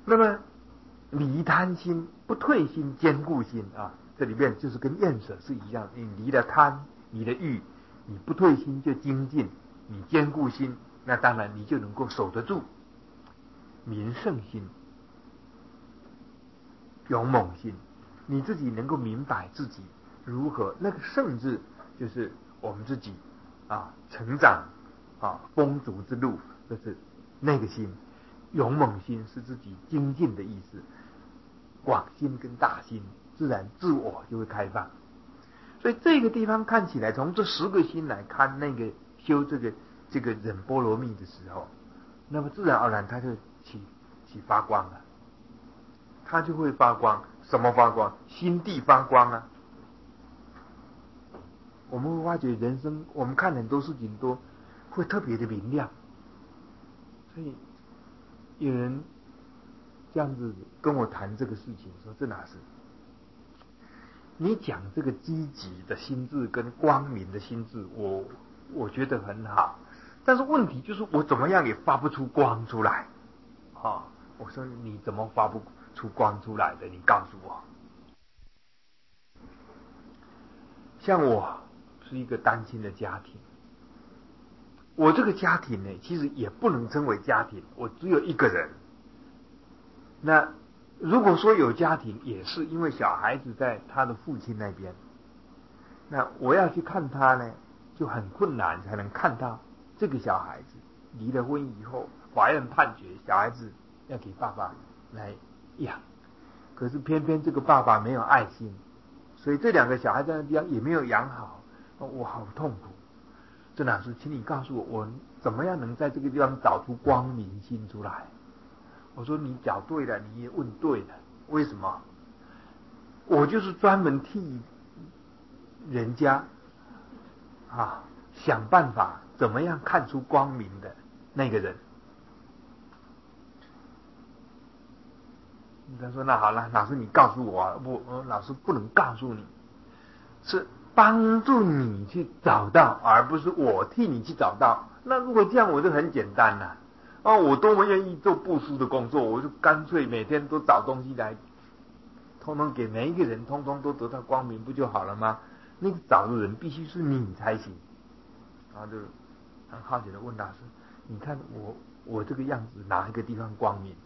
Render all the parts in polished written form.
那么离贪心、不退心、坚固心啊，这里面就是跟厌舍是一样，你离了贪，离了欲，你不退心就精进，你坚固心，那当然你就能够守得住。明圣心、勇猛心，你自己能够明白自己如何，那个圣字就是我们自己成长丰足之路，就是那个心。勇猛心是自己精进的意思，广心跟大心自然自我就会开放。所以这个地方看起来，从这10个心来看，那个修这个忍波罗蜜的时候，那么自然而然他就起发光了，他就会发光。什么发光？心地发光啊！我们会发觉人生，我们看很多事情都会特别的明亮。所以有人这样子跟我谈这个事情，说这哪是？你讲这个积极的心智跟光明的心智，我觉得很好，但是问题就是我怎么样也发不出光出来我说你怎么发不出光出来的？你告诉我。像我是一个单亲的家庭，我这个家庭呢，其实也不能称为家庭，我只有一个人。那如果说有家庭，也是因为小孩子在他的父亲那边，那我要去看他呢，就很困难才能看到这个小孩子离了婚以后，法院判决小孩子要给爸爸来养，可是偏偏这个爸爸没有爱心，所以这2个小孩在那地方也没有养好，我好痛苦。郑老师，请你告诉我，我怎么样能在这个地方找出光明心出来？我说你找对了，你也问对了，为什么？我就是专门替人家想办法怎么样看出光明的那个人。他说那好了，老师你告诉我啊，我老师不能告诉你，是帮助你去找到，而不是我替你去找到。那如果这样，我就很简单了我多么愿意做布施的工作，我就干脆每天都找东西来，通通给每一个人，通通都得到光明，不就好了吗？那个找的人必须是你才行。然后就很好奇的问老师，你看我这个样子哪一个地方光明？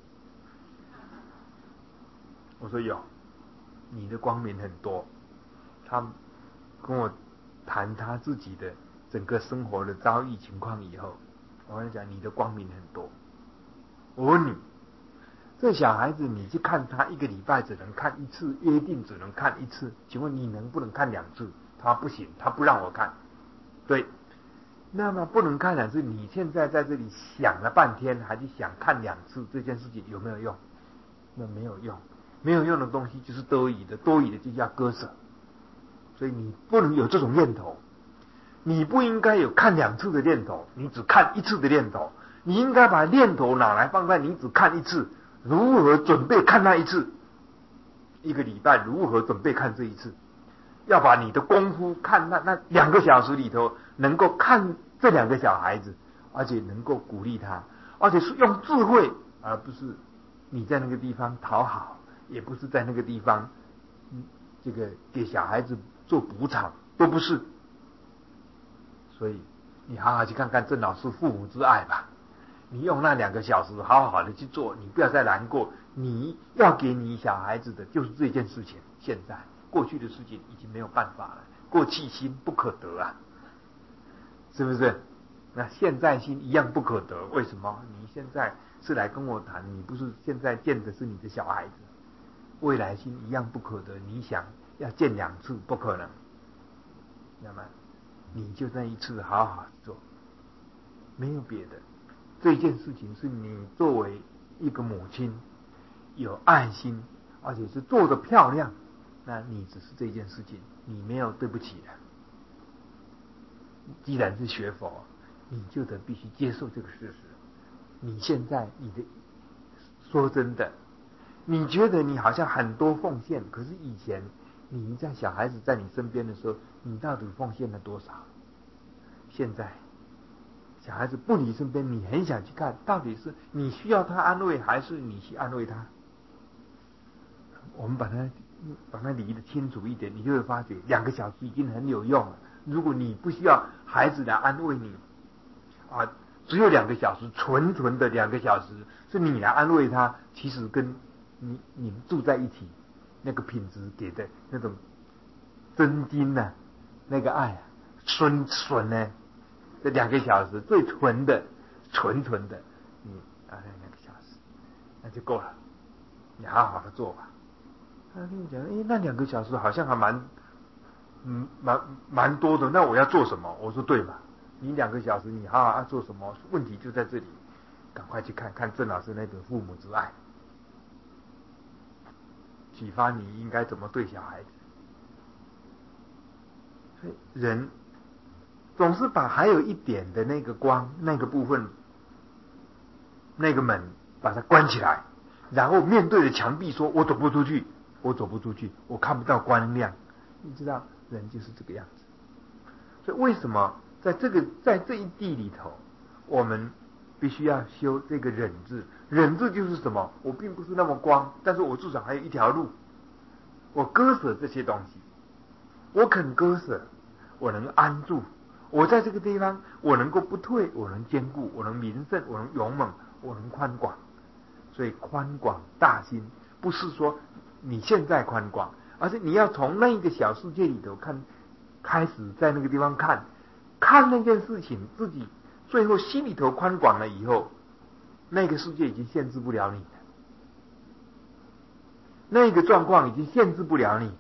我说有，你的光明很多。他跟我谈他自己的整个生活的遭遇情况以后，我跟他讲你的光明很多。我问你，这小孩子你去看他1个礼拜只能看1次，约定只能看1次，请问你能不能看2次？他不行，他不让我看。对，那么不能看2次，你现在在这里想了半天，还是想看2次，这件事情有没有用？那没有用，没有用的东西就是多余的，多余的就叫割舍。所以你不能有这种念头，你不应该有看2次的念头，你只看1次的念头。你应该把念头拿来放在你只看1次，如何准备看那1次，1个礼拜如何准备看这1次，要把你的功夫看那2个小时里头，能够看这2个小孩子，而且能够鼓励他，而且是用智慧，而不是你在那个地方讨好，也不是在那个地方这个给小孩子做补偿，都不是。所以你好好去看看郑老师父母之爱吧，你用那2个小时好好的去做，你不要再难过。你要给你小孩子的就是这件事情，现在过去的事情已经没有办法了，过去心不可得啊，是不是？那现在心一样不可得，为什么？你现在是来跟我谈，你不是现在见的是你的小孩子，未来心一样不可得。你想要见2次不可能，那么你就那1次好好做，没有别的。这件事情是你作为一个母亲有爱心，而且是做得漂亮，那你只是这件事情，你没有对不起的。既然是学佛，你就得必须接受这个事实。你现在说真的，你觉得你好像很多奉献，可是以前你在小孩子在你身边的时候，你到底奉献了多少？现在小孩子不离身边，你很想去看，到底是你需要他安慰，还是你去安慰他？我们把它理得清楚一点，你就会发觉2个小时已经很有用了。如果你不需要孩子来安慰你啊，只有2个小时，纯的2个小时是你来安慰他，其实跟你们住在一起那个品质给的那种真金啊，那个爱啊，纯呢，这2个小时最纯的，你2个小时那就够了，你好好的做吧。他跟你讲，那2个小时好像还蛮多的，那我要做什么？我说对吧？你2个小时你好好要做什么？问题就在这里，赶快去看看郑老师那本《父母之爱》，启发你应该怎么对小孩子。所以人总是把还有一点的那个光那个部分那个门把它关起来，然后面对着墙壁说我走不出去，我看不到光亮。你知道人就是这个样子。所以为什么在这一地里头，我们必须要修这个忍字？忍字就是什么？我并不是那么光，但是我至少还有一条路，我割舍这些东西，我肯割舍，我能安住，我在这个地方我能够不退，我能坚固，我能明胜，我能勇猛，我能宽广。所以宽广大心不是说你现在宽广，而是你要从那个小世界里头开始在那个地方看那件事情，自己最后心里头宽广了以后，那个世界已经限制不了你了，那个状况已经限制不了你。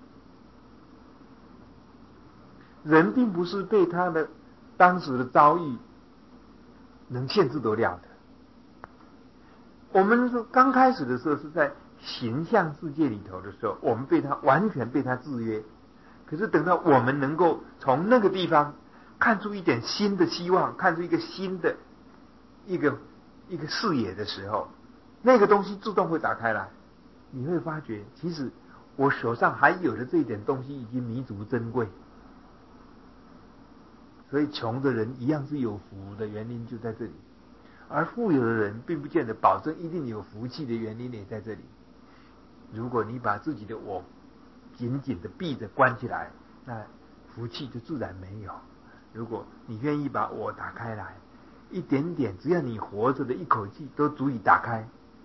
人并不是被他的当时的遭遇能限制得了的。我们是刚开始的时候是在形象世界里头的时候，我们完全被他制约。可是等到我们能够从那个地方看出一点新的希望，看出一个新的一个视野的时候，那个东西自动会打开来。你会发觉，其实我手上还有的这一点东西已经弥足珍贵。所以穷的人一样是有福的原因就在这里，而富有的人并不见得保证一定有福气的原因也在这里。如果你把自己的我紧紧的闭着关起来，那福气就自然没有。如果你愿意把我打开来，一点点，只要你活着的一口气都足以打开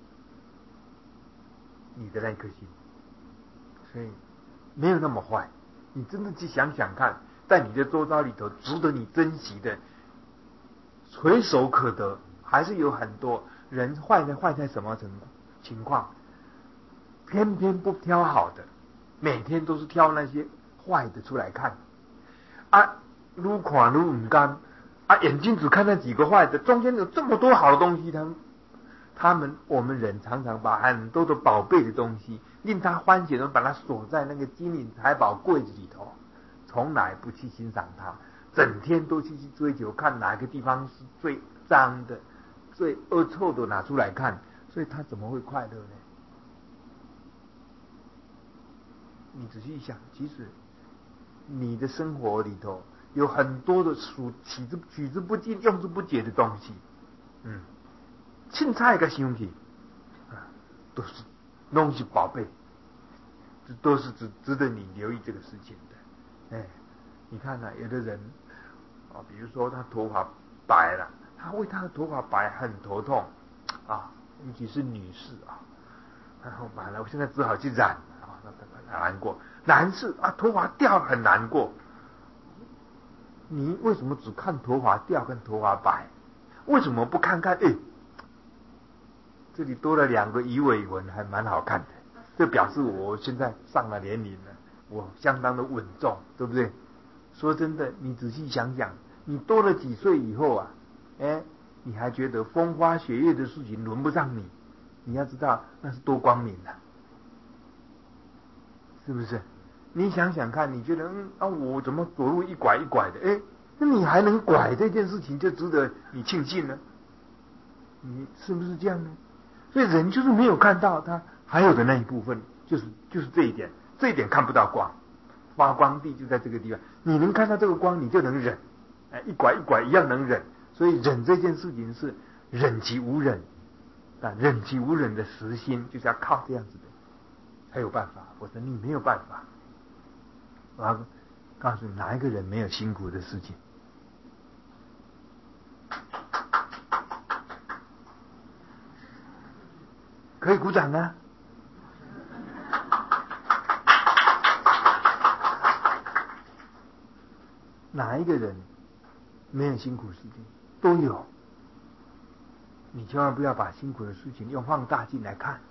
你的那颗心。所以没有那么坏，你真的去想想看，在你的周遭里头值得你珍惜的垂手可得，还是有很多人坏在什么情况，偏偏不挑好的，每天都是挑那些坏的出来看啊，愈看愈唔甘啊，眼睛只看那几个坏的，中间有这么多好的东西，我们人常常把很多的宝贝的东西令他欢喜的把它锁在那个金银财宝柜子里头，从来不去欣赏它，整天都去追求看哪个地方是最脏的最恶臭的拿出来看，所以他怎么会快乐呢？你仔细想，其实你的生活里头有很多的取之不尽用之不竭的东西，凊彩个想起都是宝贝，都是值得你留意这个事情的。你看有的人比如说他头发白了，他为他的头发白很头痛尤其是女士然后完了，我现在只好去染很难过。男士头发掉很难过，你为什么只看头发掉跟头发白？为什么不看看这里多了2个鱼尾纹，还蛮好看的？这表示我现在上了年龄了，我相当的稳重，对不对？说真的，你仔细想想，你多了几岁以后你还觉得风花雪月的事情轮不上你？你要知道那是多光明啊，是不是？你想想看，你觉得我怎么走路一拐一拐的？那你还能拐这件事情就值得你庆幸呢？你是不是这样呢？所以人就是没有看到他还有的那一部分，就是这一点，这一点看不到光，发光地就在这个地方。你能看到这个光，你就能忍，一拐一拐一样能忍。 所以忍这件事情是忍其无忍，忍其无忍的实心，就是要靠这样子的才有办法，否则你没有办法。我要告诉你，哪一个人没有辛苦的事情？可以鼓掌啊！哪一个人没有辛苦事情？都有。你千万不要把辛苦的事情用放大镜来看，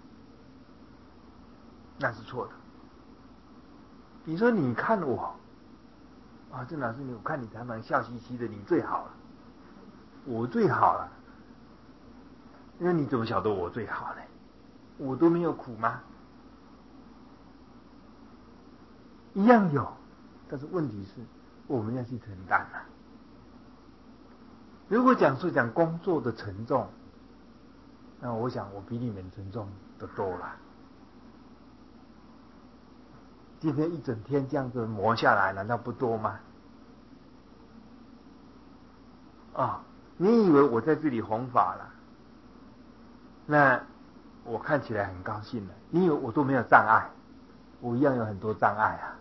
那是错的。你说你看我啊，郑老师，我看你常常笑嘻嘻的，你最好了，我最好了。因为你怎么晓得我最好呢？我都没有苦吗？一样有，但是问题是我们要去承担啊。如果讲工作的沉重，那我想我比你们沉重的多了。今天一整天这样子磨下来，难道不多吗？你以为我在这里弘法了，那我看起来很高兴了。你以为我都没有障碍？我一样有很多障碍啊，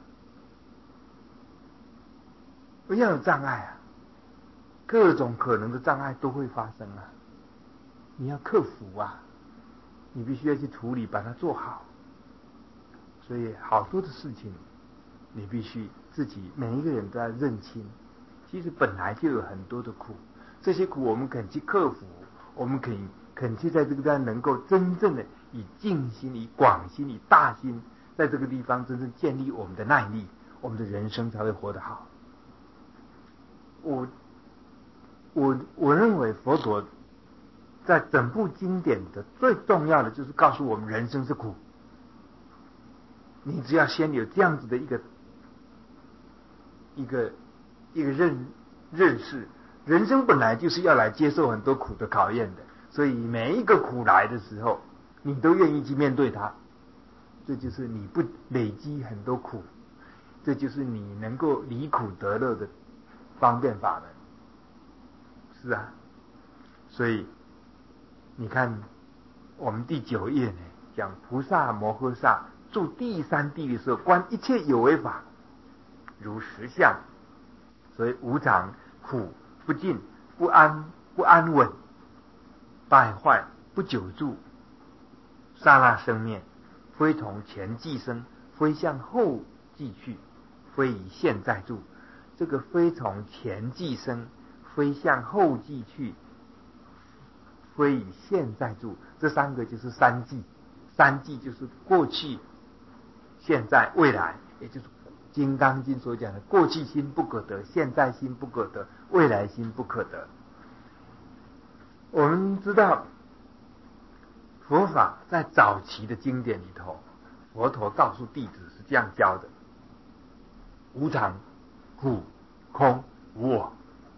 我一样有障碍啊，各种可能的障碍都会发生啊。你要克服啊，你必须要去处理，把它做好。所以好多的事情，你必须自己每一个人都要认清，其实本来就有很多的苦，这些苦我们肯去克服，我们肯去在这个地方能够真正的以静心、以广心、以大心，在这个地方真正建立我们的耐力，我们的人生才会活得好。我认为佛陀在整部经典的最重要的就是告诉我们人生是苦。你只要先有这样子的一个认识，人生本来就是要来接受很多苦的考验的，所以每一个苦来的时候，你都愿意去面对它，这就是你不累积很多苦，这就是你能够离苦得乐的方便法门。是啊，所以你看我们第9页呢，讲菩萨摩诃萨住第3地的时候，观一切有为法如实相，所以无常、苦、不净、不安、不安稳、败坏、不久住，刹那生灭，非从前即生，非向后即去，非以现在住。这个非从前即生，非向后即去，非以现在住，这3个就是3即。3即就是过去、现在、未来，也就是《金刚经》所讲的过去心不可得，现在心不可得，未来心不可得。我们知道佛法在早期的经典里头，佛陀告诉弟子是这样教的：无常、苦、空、无我。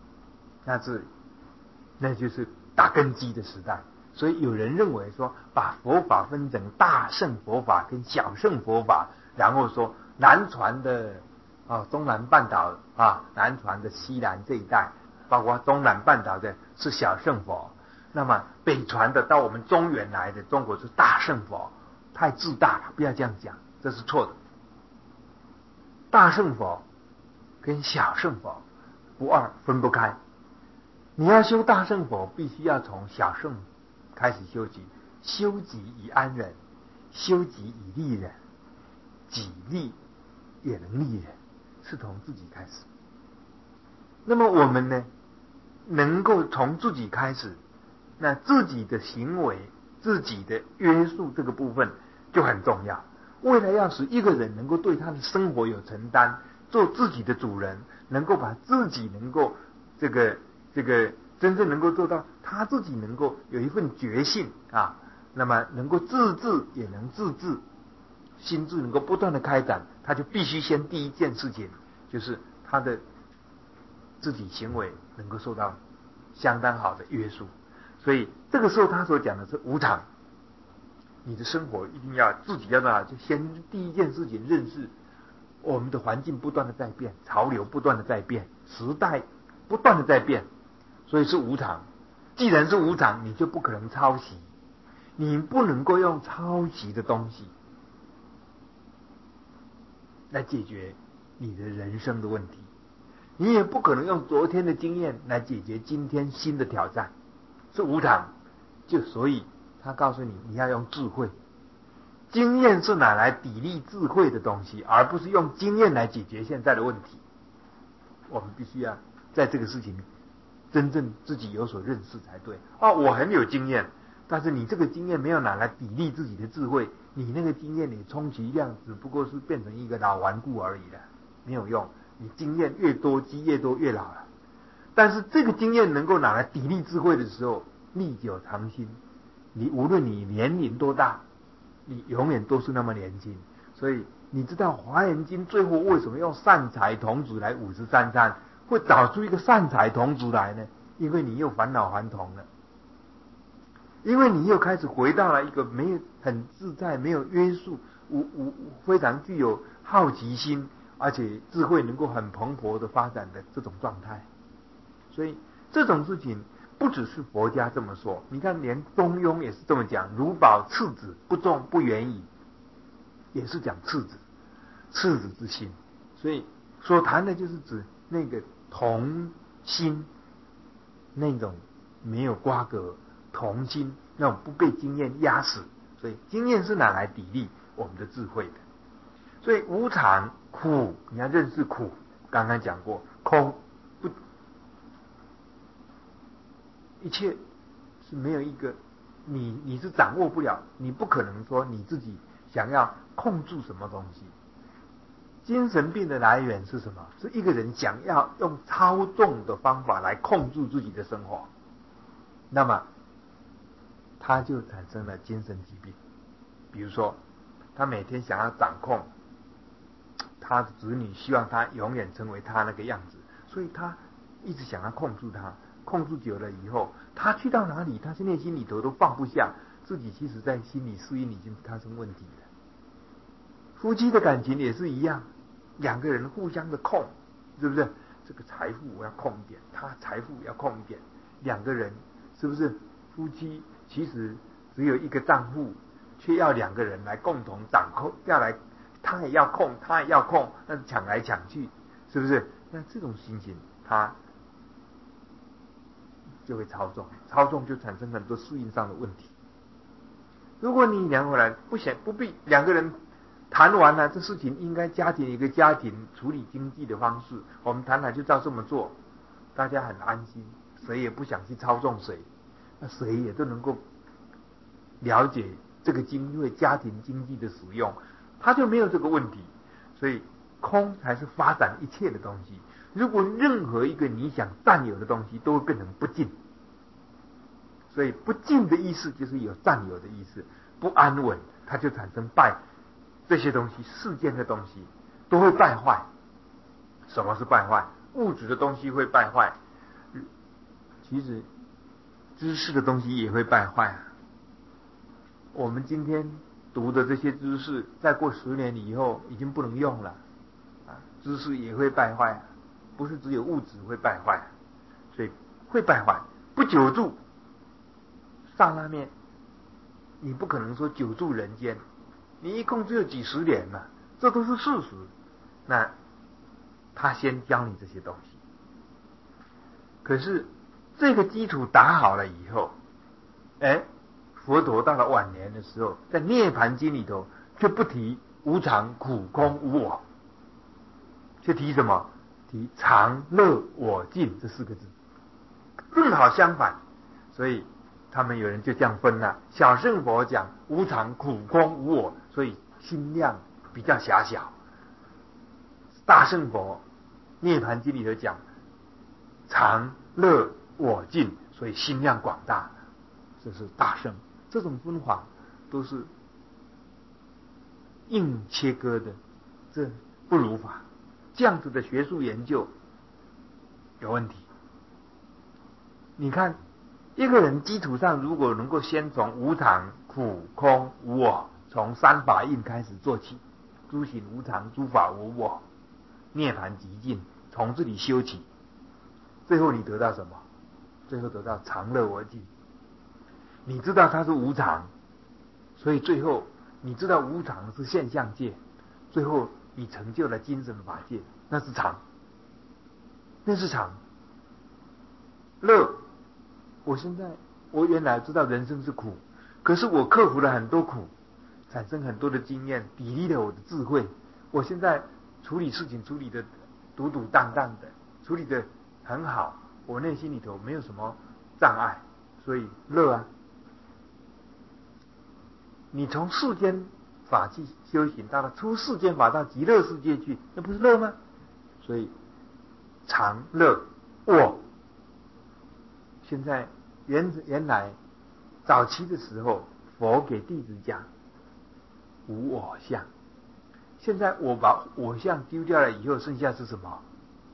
那就是大根基的时代。所以有人认为说，把佛法分成大乘佛法跟小乘佛法，然后说南传的中南半岛南传的西南这一带，包括中南半岛的是小乘佛，那么北传的到我们中原来的中国是大乘佛，太自大了，不要这样讲，这是错的。大乘佛跟小乘佛不二，分不开。你要修大乘佛，必须要从小乘开始修习，修己以安人，修己以利人，己利也能利人，是从自己开始。那么我们呢，能够从自己开始，那自己的行为、自己的约束这个部分就很重要。为了要使一个人能够对他的生活有承担，做自己的主人，能够把自己能够这个真正能够做到他自己能够有一份觉性那么能够自治也能自治，心智能够不断的开展，他就必须先第一件事情就是他的自己行为能够受到相当好的约束。所以这个时候他所讲的是无常，你的生活一定要自己要就先第一件事情认识我们的环境不断的在变，潮流不断的在变，时代不断的在变， 所以是无常。既然是无常，你就不可能抄袭，你不能够用抄袭的东西来解决你的人生的问题，你也不可能用昨天的经验来解决今天新的挑战，是无常。所以他告诉你，你要用智慧。经验是拿来砥砺智慧的东西，而不是用经验来解决现在的问题。我们必须要在这个事情真正自己有所认识才对。我很有经验，但是你这个经验没有拿来砥砺自己的智慧，你那个经验你充其量只不过是变成一个老顽固而已了，没有用。你经验越多，积越多，越老了。但是这个经验能够拿来砥砺智慧的时候，历久常新。你无论你年龄多大，你永远都是那么年轻。所以你知道《华严经》最后为什么用善财童子来53参，会找出一个善财童子来呢？因为你又返老还童了，因为你又开始回到了一个没有很自在、没有约束、非常具有好奇心，而且智慧能够很蓬勃的发展的这种状态。所以这种事情不只是佛家这么说，你看连中庸也是这么讲，如保赤子，不重不远矣，也是讲赤子之心。所以所谈的就是指那个同心，那种没有瓜葛，同心，那种不被经验压死。所以经验是拿来砥砺我们的智慧的。所以无常苦，你要认识苦。刚刚讲过，空不，一切是没有一个你是掌握不了，你不可能说你自己想要控制什么东西。精神病的来源是什么？是一个人想要用操纵的方法来控制自己的生活，那么他就产生了精神疾病。比如说他每天想要掌控他的子女，希望他永远成为他那个样子，所以他一直想要控制他，控制久了以后，他去到哪里，他内心里头都放不下自己，其实在心理适应已经发生问题了。夫妻的感情也是一样，两个人互相的控，是不是？这个财富我要控一点，他财富要控一点，两个人是不是夫妻其实只有一个账户，却要两个人来共同掌控，要来他也要控，他也要控，那抢来抢去，是不是？那这种心情他就会操纵就产生很多适应上的问题。如果你两个人不必两个人谈完了，这事情应该家庭一个家庭处理经济的方式，我们谈就照这么做，大家很安心，谁也不想去操纵谁，那谁也都能够了解这个因为家庭经济的使用，他就没有这个问题。所以空才是发展一切的东西。如果任何一个你想占有的东西都会变成不净，所以不净的意思就是有占有的意思，不安稳，它就产生这些东西，世间的东西都会败坏。什么是败坏？物质的东西会败坏，其实知识的东西也会败坏。我们今天读的这些知识，再过10年以后已经不能用了，知识也会败坏，不是只有物质会败坏，所以会败坏，不久住。刹那面，你不可能说久住人间，你一共只有几十年嘛，这都是事实。那他先教你这些东西，可是这个基础打好了以后，佛陀到了晚年的时候，在涅盘经里头却不提无常、苦、空、无我，却提什么？提常、乐、我、净这4个字，正好相反。所以他们有人就这样分了：小乘佛讲无常、苦、空、无我，所以心量比较狭小；大乘佛涅盘经里头讲常、乐、我、净，所以心量广大，这是大乘。这种分法都是硬切割的，这不如法。这样子的学术研究有问题。你看一个人基础上如果能够先从无常、苦、空、无我，从3法印开始做起，诸行无常，诸法无我，涅盘极尽，从这里修起，最后你得到什么？ 最后得到常乐我净。你知道它是无常，所以最后你知道无常是现象界，最后你成就了精神法界，那是常，那是常。乐，我原来知道人生是苦，可是我克服了很多苦，产生很多的经验，砥砺了我的智慧。我现在处理事情处理的笃笃当当的，处理的很好，我内心里头没有什么障碍，所以乐啊。你从世间法去修行，到了出世间法到极乐世界去，那不是乐吗？所以常乐我。现在原来早期的时候，佛给弟子讲无我相。现在我把我相丢掉了以后，剩下是什么？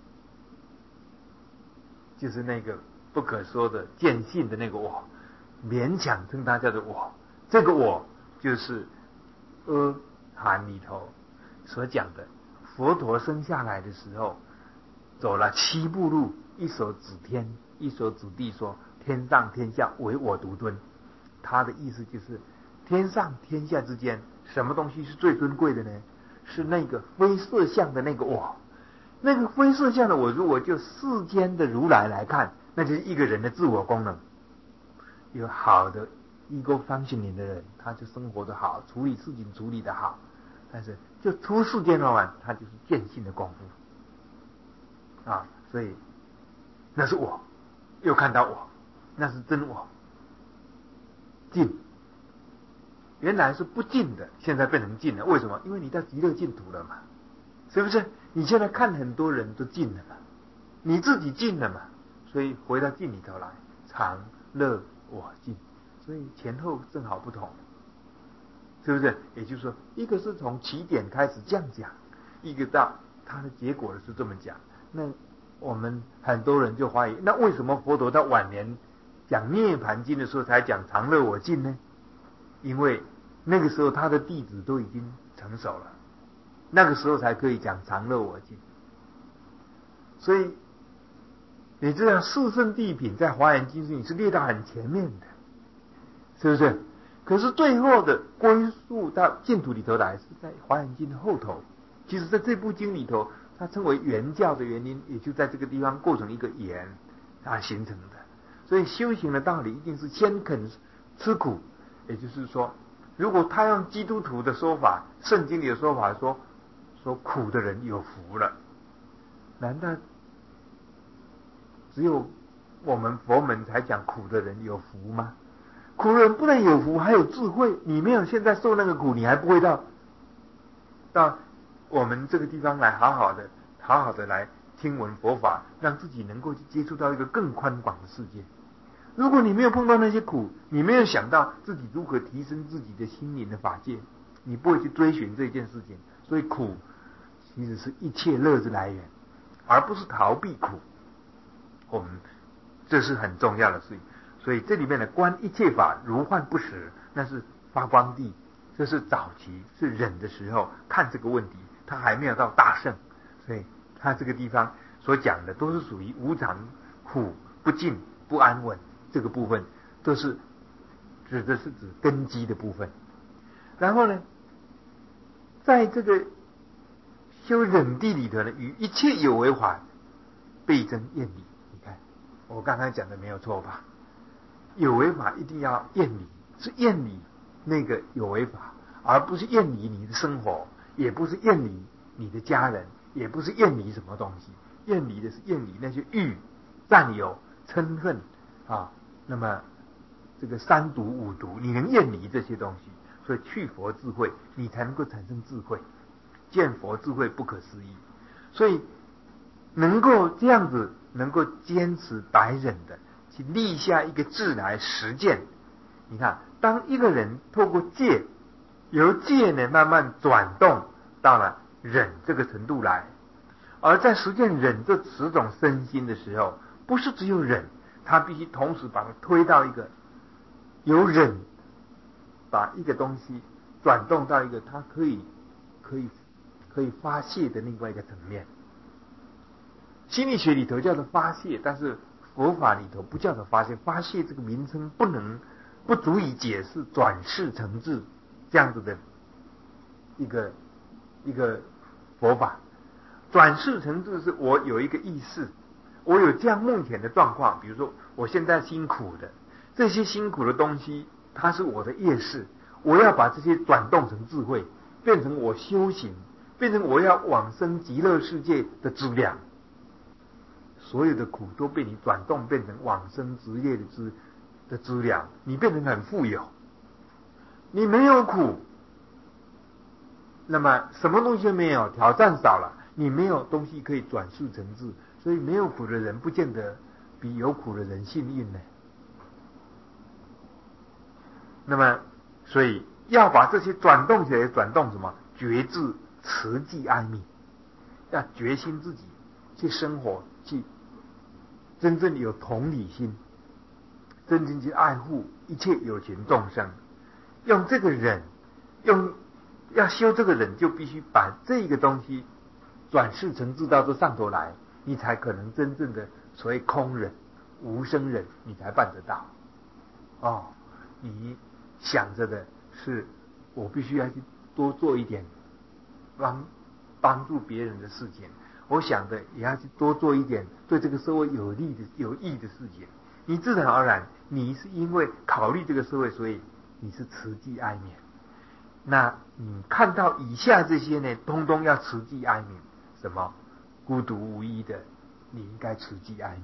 就是那个不可说的见性的那个我，勉强称它叫做我。这个我就是阿含里头所讲的，佛陀生下来的时候走了7步路，一手指天，一手指地，说天上天下唯我独尊。他的意思就是天上天下之间，什么东西是最尊贵的呢？是那个非色相的那个我。那个非色相的我，如果就世间的如来来看，那就是一个人的自我功能。有好的 ego functioning 的人，他就生活的好，处理事情处理的好，但是就出世间的话，他就是见性的功夫啊。所以那是我，又看到我，那是真我。净原来是不净的，现在变成净了。为什么？因为你到极乐净土了嘛，是不是？你现在看很多人都净了嘛，你自己净了嘛，所以回到净里头来，常乐我净，所以前后正好不同，是不是？也就是说，一个是从起点开始这样讲，一个到它的结果是这么讲。那我们很多人就怀疑，那为什么佛陀到晚年讲涅盘经的时候才讲常乐我净呢？因为那个时候他的弟子都已经成熟了，那个时候才可以讲常乐我净。所以你知道四圣谛品在华严经里是列到很前面的，是不是？可是最后的归宿到净土里头来是在华严经的后头。其实在这部经里头，它称为原教的原因，也就在这个地方构成一个缘形成的。所以修行的道理一定是先肯吃苦。也就是说，如果他用基督徒的说法，圣经里的说法说苦的人有福了，难道只有我们佛门才讲苦的人有福吗？苦人不能有福，还有智慧。你没有现在受那个苦，你还不会到我们这个地方来，好好的来听闻佛法，让自己能够去接触到一个更宽广的世界。如果你没有碰到那些苦，你没有想到自己如何提升自己的心灵的法界，你不会去追寻这件事情。所以苦其实是一切乐之来源，而不是逃避苦。我们这是很重要的事情。所以这里面的观一切法如幻不实，那是发光地，这是早期是忍的时候看这个问题，他还没有到大圣，所以他这个地方所讲的都是属于无常、苦、不净、不安稳。这个部分都是指的是指根基的部分。然后呢，在这个修忍地里头呢，与一切有为法倍增厌离。你看我刚才讲的没有错吧？有为法一定要厌离，是厌离那个有为法，而不是厌离你的生活，也不是厌离你的家人，也不是厌离什么东西。厌离的是厌离那些欲、占有、嗔恨啊。那么这个三毒五毒，你能厌离这些东西，所以去佛智慧，你才能够产生智慧。见佛智慧不可思议，所以能够这样子，能够坚持百忍的去立下一个志来实践。你看，当一个人透过戒，由戒呢慢慢转动到了忍这个程度来，而在实践忍这10种身心的时候，不是只有忍，他必须同时把它推到一个有忍，把一个东西转动到一个它可以发泄的另外一个层面。心理学里头叫做发泄，但是佛法里头不叫做发泄，发泄这个名称不足以解释转世成智这样子的一个佛法。转世成智是我有一个意识，我有这样目前的状况，比如说我现在辛苦的，这些辛苦的东西，它是我的业识，我要把这些转动成智慧，变成我修行，变成我要往生极乐世界的资粮。所有的苦都被你转动变成往生职业的资粮，你变成很富有。你没有苦，那么什么东西都没有，挑战少了，你没有东西可以转世成智，所以没有苦的人不见得比有苦的人幸运呢。那么，所以要把这些转动起来，转动什么？觉知、慈济、哀悯，要决心自己去生活，去真正有同理心，真正去爱护一切有情众生。用这个忍，要修这个忍，就必须把这个东西转世成智到这上头来，你才可能真正的所谓空忍、无生忍，你才办得到。哦，你想着的是我必须要去多做一点帮助别人的事情，我想的也要去多做一点对这个社会有益的事情。你自然而然，你是因为考虑这个社会，所以你是慈济哀悯。那你看到以下这些呢，通通要慈济哀悯。什么？孤独无依的，你应该慈济哀悯。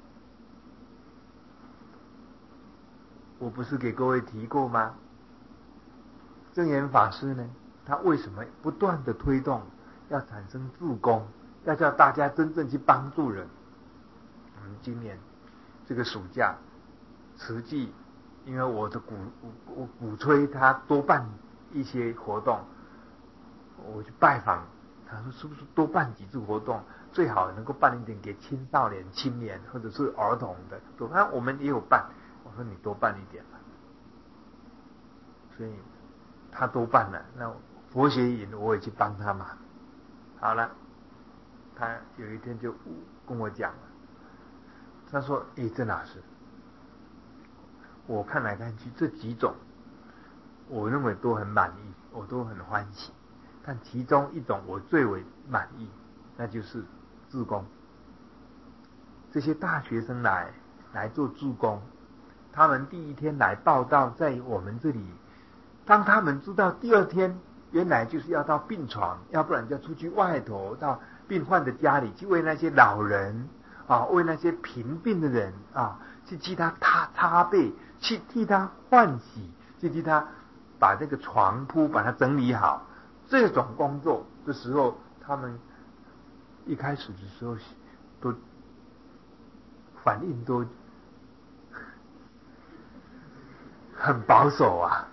我不是给各位提过吗？证严法师呢，他为什么不断的推动要产生助攻，要叫大家真正去帮助人？今年这个暑假慈济，因为我鼓吹他多办一些活动，我去拜访，他说是不是多办几次活动，最好能够办一点给青少年、青年或者是儿童的。我们也有办，我说你多办一点吧。所以他多办了，那佛学营我也去帮他忙。好了，他有一天就跟我讲了，他说：“郑老师，我看来看去这几种，我认为都很满意，我都很欢喜。但其中一种我最为满意，那就是志工。这些大学生来做志工，他们第一天来报到在我们这里，当他们知道第二天原来就是要到病床，要不然就出去外头到病患的家里去为那些老人啊，为那些贫病的人啊，去替他擦背，去替他换洗，去替他把这个床铺把它整理好。这种工作的时候，他们一开始的时候都反应都很保守啊。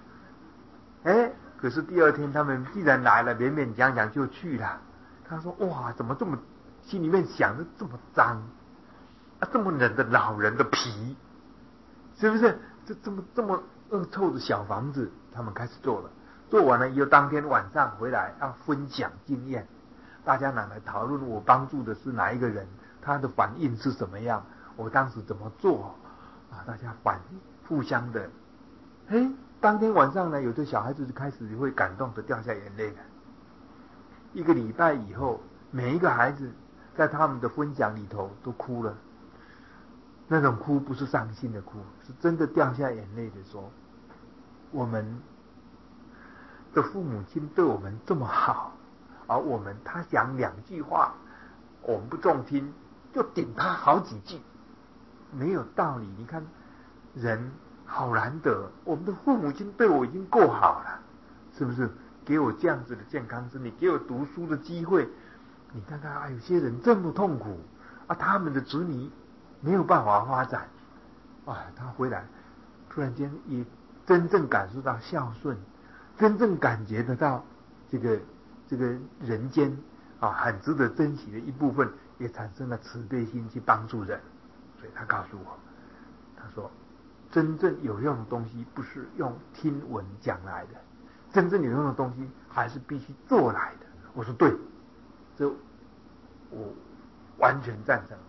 可是第二天他们既然来了，勉勉强强就去了。他说：“哇，怎么这么心里面想的这么脏啊，这么冷的老人的皮，是不是？这么恶臭的小房子，他们开始做了。做完了以后，当天晚上回来要分享经验，大家拿来讨论我帮助的是哪一个人，他的反应是什么样，我当时怎么做啊？大家互相的，当天晚上呢，有的小孩子就开始会感动的掉下眼泪了。一个礼拜以后，每一个孩子在他们的分享里头都哭了。那种哭不是伤心的哭，是真的掉下眼泪的说，我们的父母亲对我们这么好，而他讲2句话，我们不中听，就顶他好几句，没有道理。你看人好难得，我们的父母亲对我已经够好了，是不是？给我这样子的健康身体，给我读书的机会。你看看有些人这么痛苦啊，他们的子女没有办法发展他回来突然间也真正感受到孝顺，真正感觉得到这个人间很值得珍惜的一部分，也产生了慈悲心去帮助人。所以他告诉我，他说真正有用的东西不是用听闻讲来的，真正有用的东西还是必须做来的。我说对，这我完全赞成。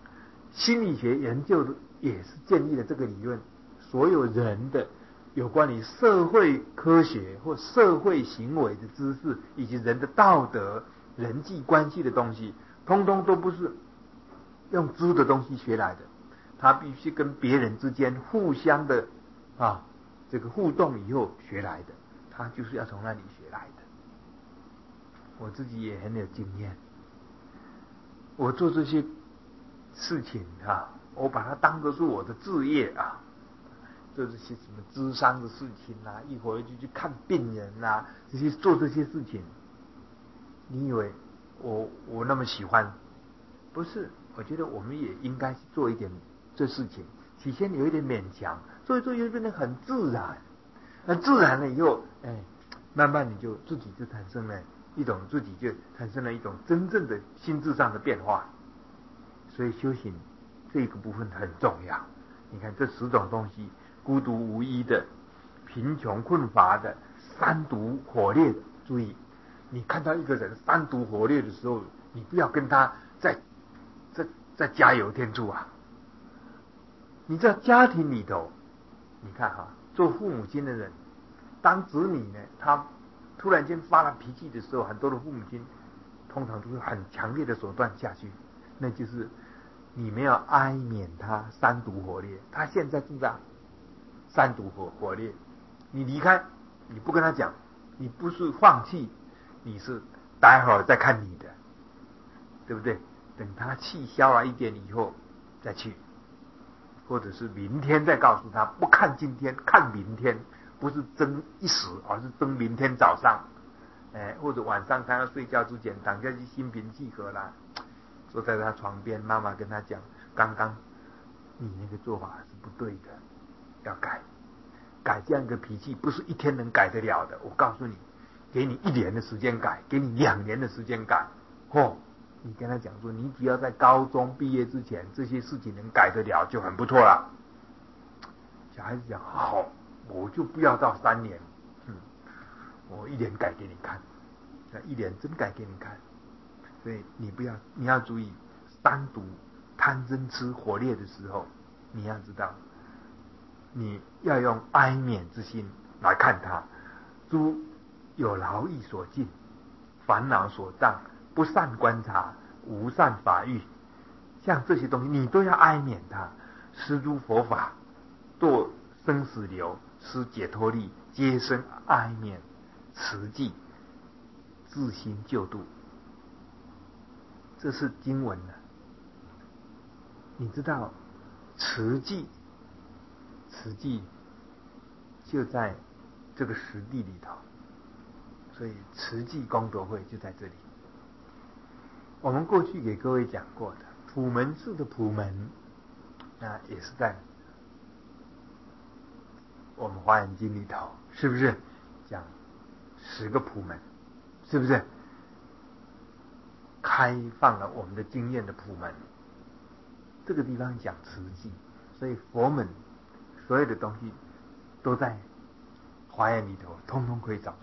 心理学研究的也是建立了这个理论，所有人的有关于社会科学或社会行为的知识，以及人的道德、人际关系的东西，通通都不是用知的东西学来的，他必须跟别人之间互相的这个互动以后学来的，他就是要从那里学来的。我自己也很有经验，我做这些事情我把它当作是我的志业做这些什么咨商的事情一会儿就去看病人做这些事情，你以为我那么喜欢？不是，我觉得我们也应该去做一点这事情。起先有一点勉强，做一做又变得很自然，那自然了以后，慢慢你就自己就产生了一种真正的心智上的变化。所以修行这个部分很重要。你看这10种东西：孤独无依的、贫穷困乏的、三毒火烈的。注意，你看到一个人三毒火烈的时候，你不要跟他再加油添醋你在家庭里头，你看做父母亲的人，当子女呢，他突然间发了脾气的时候，很多的父母亲通常都是很强烈的手段下去，那就是你没有哀悯他三毒火烈，他现在正在三毒火烈，你离开，你不跟他讲，你不是放弃，你是待会儿再看你的，对不对？等他气消了一点以后再去，或者是明天再告诉他，不看今天，看明天，不是争一时，而是争明天早上。或者晚上他要睡觉之前，躺下去心平气和啦，坐在他床边，妈妈跟他讲，刚刚你那个做法是不对的，要改这样一个脾气，不是一天能改得了的。我告诉你，给你1年的时间改，给你2年的时间改。你跟他讲说，你只要在高中毕业之前，这些事情能改得了就很不错了。小孩子讲好，我就不要到3年，我1年改给你看，那1年真改给你看。所以你要注意，三毒贪嗔痴火烈的时候，你要知道，你要用哀悯之心来看他。诸有劳役所尽，烦恼所障，不善观察，无善法欲，像这些东西你都要哀悯他。施诸佛法，堕生死流，施解脱力，皆生哀悯慈济，自心救度。这是经文你知道慈济就在这个实地里头，所以慈济功德会就在这里。我们过去给各位讲过的普门寺的普门也是在我们华严经里头，是不是讲10个普门，是不是开放了我们的经验的普门？这个地方讲慈济，所以佛门所有的东西都在华严里头，通通可以找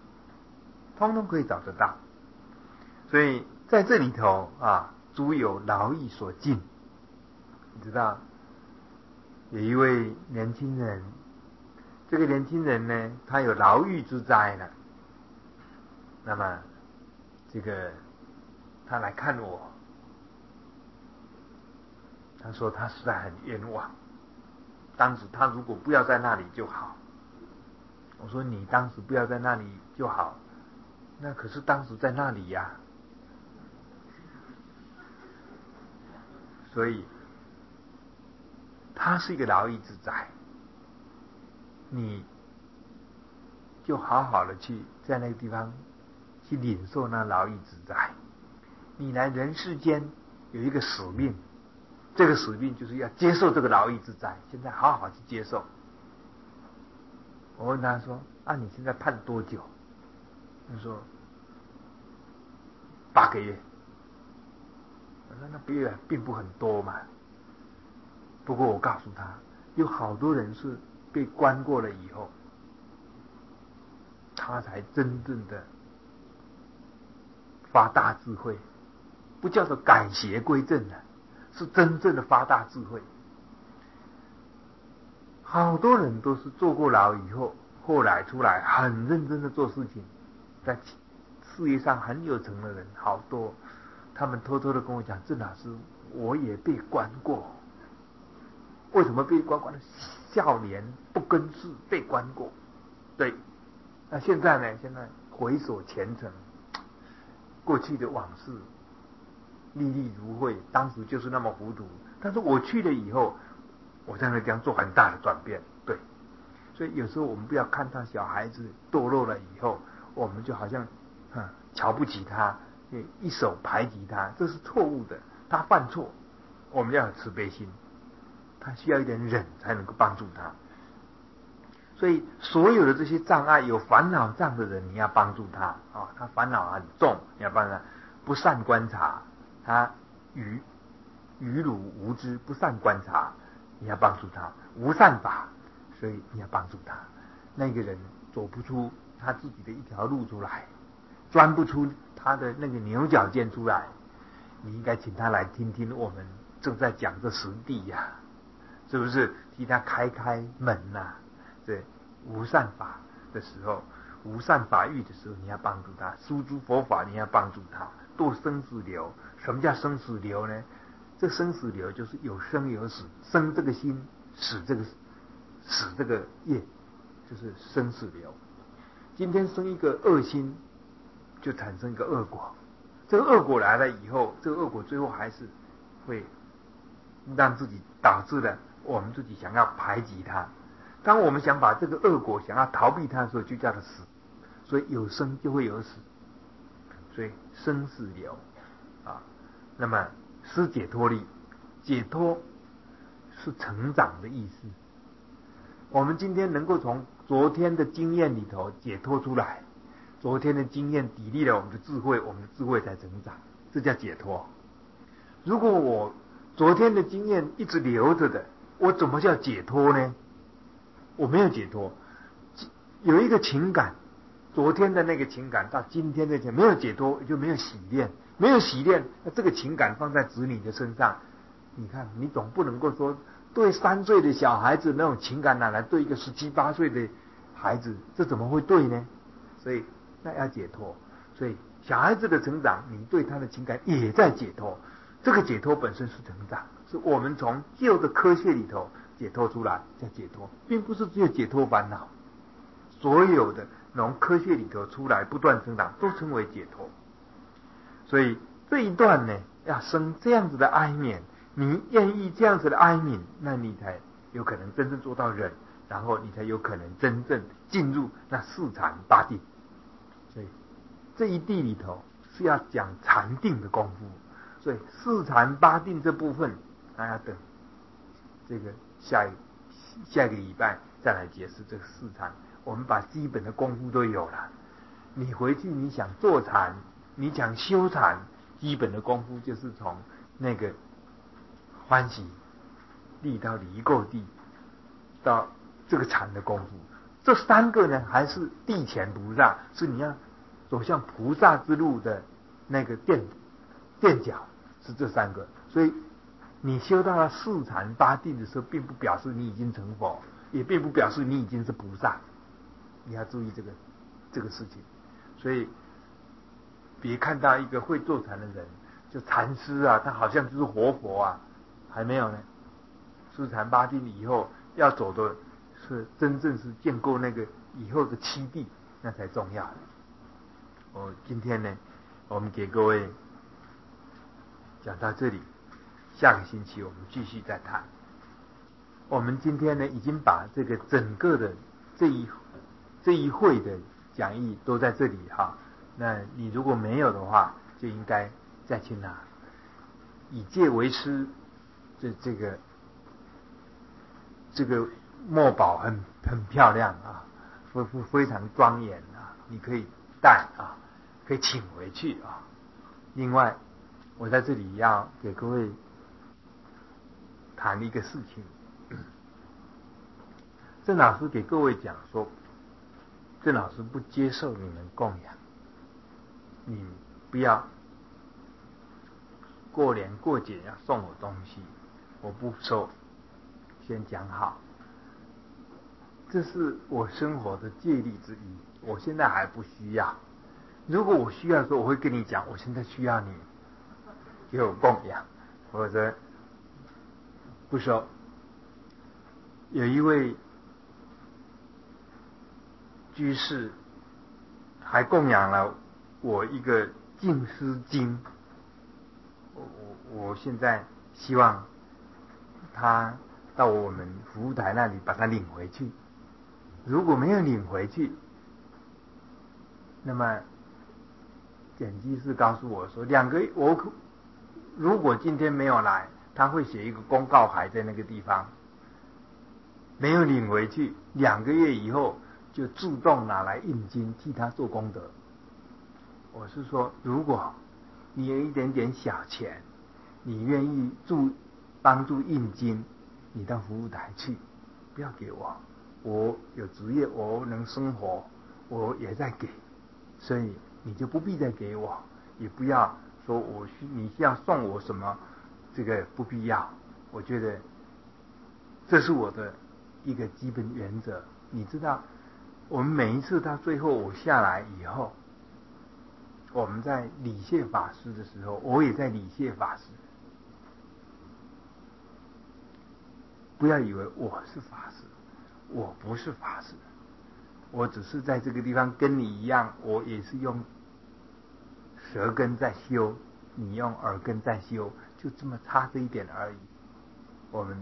得到，所以在这里头诸有劳役所尽。你知道有一位年轻人，这个年轻人呢，他有牢狱之灾了，那么这个他来看我，他说他实在很冤枉，当时他如果不要在那里就好。我说你当时不要在那里就好，那可是当时在那里呀。所以他是一个劳役之灾，你就好好的去在那个地方去领受那劳役之灾。你来人世间有一个使命，这个使命就是要接受这个劳役之灾，现在好好去接受。我问他说你现在判多久？他说8个月。我说那8个月并不很多嘛，不过我告诉他，有好多人是被关过了以后，他才真正的发大智慧，不叫做改邪归正是真正的发大智慧。好多人都是坐过牢以后，后来出来很认真的做事情，在事业上很有成的人好多，他们偷偷的跟我讲，郑老师，我也被关过。为什么被关过呢？少年不更事被关过。对，那现在呢？现在回首前程，过去的往事历历如绘，当时就是那么糊涂。但是我去了以后，我在那地方做很大的转变。对，所以有时候我们不要看到小孩子堕落了以后，我们就好像瞧不起他，一手排挤他，这是错误的。他犯错，我们要有慈悲心，他需要一点忍才能够帮助他。所以所有的这些障碍，有烦恼障的人，你要帮助他啊，他烦恼很重，你要帮他。不善观察，他愚鲁无知，不善观察，你要帮助他。无善法，所以你要帮助他。那个人走不出他自己的一条路出来，钻不出他的那个牛角尖出来，你应该请他来听听我们正在讲这实地呀，是不是？替他开门呐。对，无善法的时候，无善法欲的时候，你要帮助他；输诸佛法，你要帮助他。堕生死流，什么叫生死流呢？这生死流就是有生有死，生这个心，死这个业，就是生死流。今天生一个恶心，就产生一个恶果。这个恶果来了以后，这个恶果最后还是会让自己导致了我们自己想要排挤它。当我们想把这个恶果想要逃避它的时候，就叫它死。所以有生就会有死，所以生死流啊。那么失解脱力，解脱是成长的意思。我们今天能够从昨天的经验里头解脱出来，昨天的经验砥砺了我们的智慧，我们的智慧才成长，这叫解脱。如果我昨天的经验一直留着的，我怎么叫解脱呢？我没有解脱。有一个情感，昨天的那个情感到今天的没有解脱，就没有洗练，没有洗练，那这个情感放在子女的身上，你看，你总不能够说对3岁的小孩子那种情感拿来对一个17、8岁的孩子，这怎么会对呢？所以那要解脱。所以小孩子的成长，你对他的情感也在解脱。这个解脱本身是成长，是我们从旧的科学里头解脱出来，叫解脱，并不是只有解脱烦恼。所有的从科学里头出来不断成长，都称为解脱。所以这一段呢，要生这样子的哀悯，你愿意这样子的哀悯，那你才有可能真正做到忍，然后你才有可能真正进入那四禅八定。所以这一地里头是要讲禅定的功夫，所以四禅八定这部分，还要等这个下一个礼拜再来解释这个四禅。我们把基本的功夫都有了，你回去你想坐禅，你想修禅，基本的功夫就是从那个欢喜地到离垢地到这个禅的功夫。这3个呢，还是地前菩萨，是你要走向菩萨之路的那个垫脚，是这3个。所以你修到了四禅八定的时候，并不表示你已经成佛，也并不表示你已经是菩萨。你要注意这个事情。所以别看到一个会坐禅的人，就禅师啊，他好像就是活佛啊，还没有呢。四禅八定以后要走的是真正是建构那个以后的7地，那才重要。今天呢，我们给各位讲到这里，下个星期我们继续再谈。我们今天呢，已经把这个整个的这一会的讲义都在这里哈。那你如果没有的话，就应该再去拿。以戒为师，这个墨宝很漂亮啊，非常庄严啊，你可以带啊，可以请回去啊。另外，我在这里要给各位谈一个事情。郑老师给各位讲说，郑老师不接受你们供养，你不要过年过节要送我东西，我不收，先讲好。这是我生活的戒律之一，我现在还不需要。如果我需要的时候，我会跟你讲，我现在需要你给我供养，或者不收。有一位居士还供养了我一个净思经，我现在希望他到我们服务台那里把它领回去。如果没有领回去，那么简居士告诉我说我如果今天没有来，他会写一个公告牌在那个地方，没有领回去，2个月以后就自动拿来印经替他做功德。我是说，如果你有一点点小钱，你愿意帮助印经，你到服务台去，不要给我，我有职业，我能生活，我也在给，所以你就不必再给我，也不要说你要送我什么，这个不必要。我觉得这是我的一个基本原则。你知道，我们每一次到最后我下来以后，我们在礼谢法师的时候，我也在礼谢法师。不要以为我是法师，我不是法师，我只是在这个地方跟你一样，我也是用舌根在修，你用耳根在修，就这么差这一点而已。我们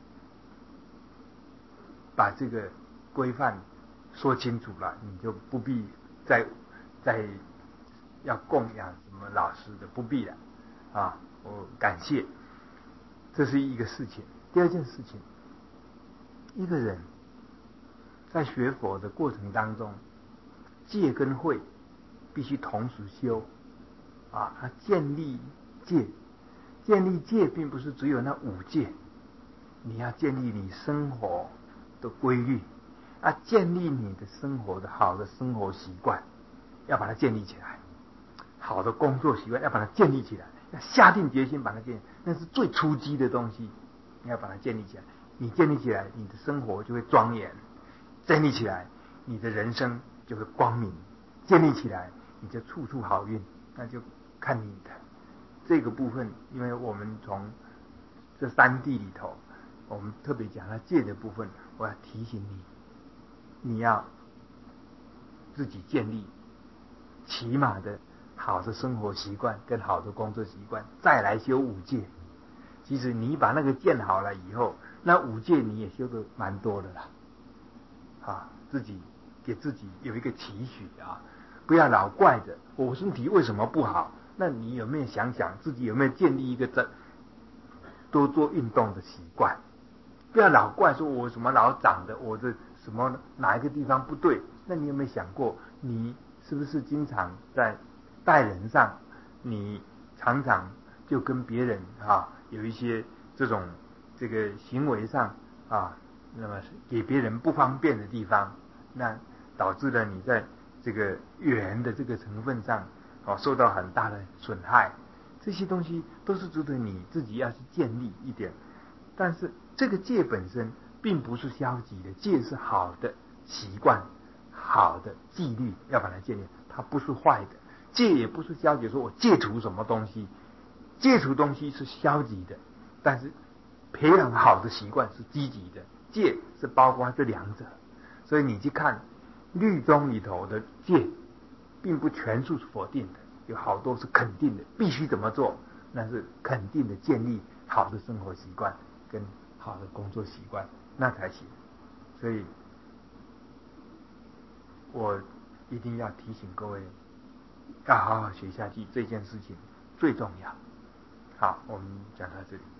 把这个规范说清楚了，你就不必再要供养什么老师的，不必了啊！我感谢，这是一个事情。第二件事情，一个人在学佛的过程当中，戒跟慧必须同时修啊！他建立戒并不是只有那5戒，你要建立你生活的规律啊，建立你的生活的好的生活习惯，要把它建立起来。好的工作习惯要把它建立起来，要下定决心把它建立，那是最初级的东西，你要把它建立起来。你建立起来，你的生活就会庄严；建立起来，你的人生就会光明；建立起来，你就处处好运。那就看你的这个部分，因为我们从这3谛里头，我们特别讲到戒的部分，我要提醒你，你要自己建立起码的好的生活习惯跟好的工作习惯，再来修5戒。其实你把那个建好了以后，那5戒你也修得蛮多的啦。自己给自己有一个期许啊，不要老怪着我身体为什么不好。那你有没有想想自己有没有建立一个多做运动的习惯？不要老怪说我什么老长的，我的什么哪一个地方不对。那你有没有想过，你是不是经常在待人上，你常常就跟别人有一些这个行为上那么给别人不方便的地方，那导致了你在这个缘的这个成分上受到很大的损害。这些东西都是值得你自己要去建立一点。但是这个戒本身并不是消极的，戒是好的习惯，好的纪律，要把它建立，它不是坏的。戒也不是消极，说我戒除什么东西，戒除东西是消极的，但是培养好的习惯是积极的。戒是包括这2者，所以你去看律宗里头的戒，并不全是否定的，有好多是肯定的，必须怎么做，那是肯定的建立好的生活习惯跟好的工作习惯，那才行。所以我一定要提醒各位，要好好学下去，这件事情最重要。好，我们讲到这里。